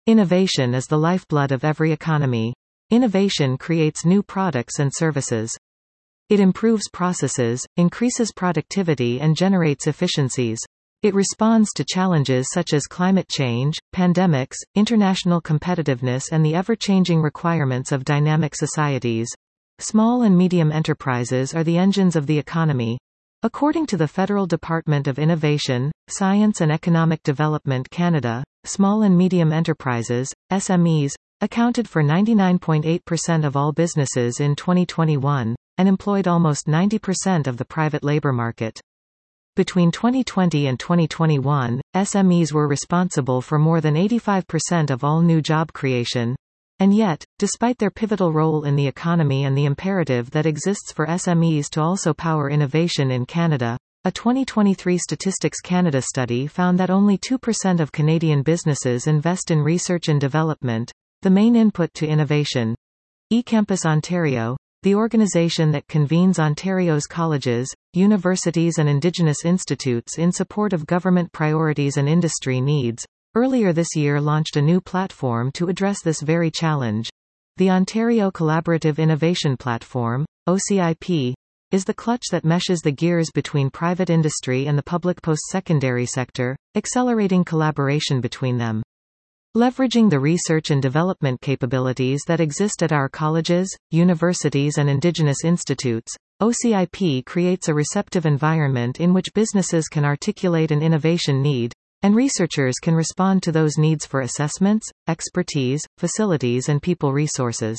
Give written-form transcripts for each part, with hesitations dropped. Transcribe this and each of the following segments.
Innovation is the lifeblood of every economy. Innovation creates new products and services. It improves processes, increases productivity and generates efficiencies. It responds to challenges such as climate change, pandemics, international competitiveness and the ever-changing requirements of dynamic societies. Small and medium enterprises are the engines of the economy. According to the Federal Department of Innovation, Science and Economic Development Canada, small and medium enterprises, SMEs, accounted for 99.8% of all businesses in 2021, and employed almost 90% of the private labor market. Between 2020 and 2021, SMEs were responsible for more than 85% of all new job creation. And yet, despite their pivotal role in the economy and the imperative that exists for SMEs to also power innovation in Canada, a 2023 Statistics Canada study found that only 2% of Canadian businesses invest in research and development, the main input to innovation. eCampus Ontario, the organization that convenes Ontario's colleges, universities and Indigenous institutes in support of government priorities and industry needs, earlier this year launched a new platform to address this very challenge. The Ontario Collaborative Innovation Platform, OCIP, is the clutch that meshes the gears between private industry and the public post-secondary sector, accelerating collaboration between them. Leveraging the research and development capabilities that exist at our colleges, universities and Indigenous institutes, OCIP creates a receptive environment in which businesses can articulate an innovation need, and researchers can respond to those needs for assessments, expertise, facilities and people resources.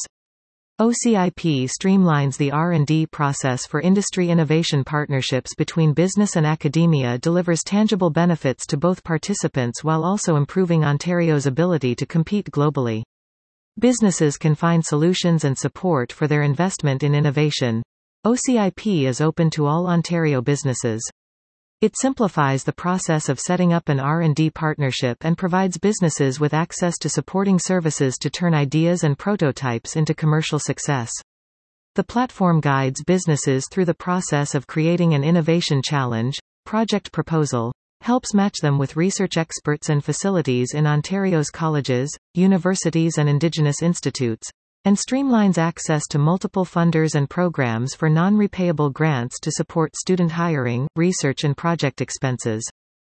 OCIP streamlines the R&D process for industry innovation. Partnerships between business and academia delivers tangible benefits to both participants while also improving Ontario's ability to compete globally. Businesses can find solutions and support for their investment in innovation. OCIP is open to all Ontario businesses. It simplifies the process of setting up an R&D partnership and provides businesses with access to supporting services to turn ideas and prototypes into commercial success. The platform guides businesses through the process of creating an innovation challenge, project proposal, helps match them with research experts and facilities in Ontario's colleges, universities and Indigenous institutes, and streamlines access to multiple funders and programs for non-repayable grants to support student hiring, research and project expenses.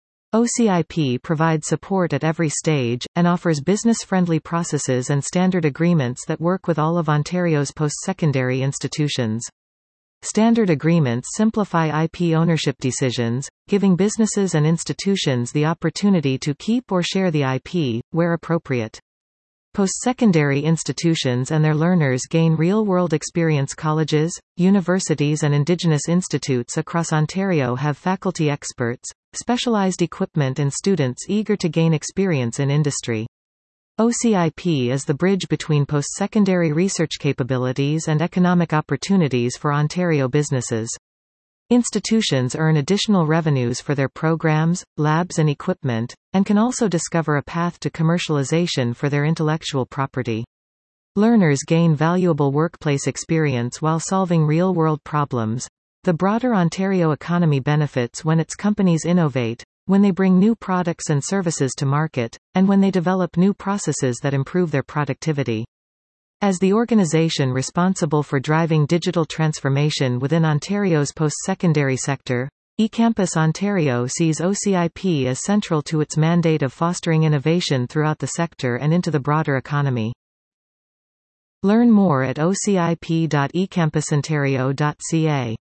OCIP provides support at every stage, and offers business-friendly processes and standard agreements that work with all of Ontario's post-secondary institutions. Standard agreements simplify IP ownership decisions, giving businesses and institutions the opportunity to keep or share the IP, where appropriate. Post-secondary institutions and their learners gain real-world experience. Colleges, universities and Indigenous institutes across Ontario have faculty experts, specialized equipment and students eager to gain experience in industry. OCIP is the bridge between post-secondary research capabilities and economic opportunities for Ontario businesses. Institutions earn additional revenues for their programs, labs and equipment, and can also discover a path to commercialization for their intellectual property. Learners gain valuable workplace experience while solving real-world problems. The broader Ontario economy benefits when its companies innovate, when they bring new products and services to market, and when they develop new processes that improve their productivity. As the organization responsible for driving digital transformation within Ontario's post-secondary sector, eCampus Ontario sees OCIP as central to its mandate of fostering innovation throughout the sector and into the broader economy. Learn more at ocip.ecampusontario.ca.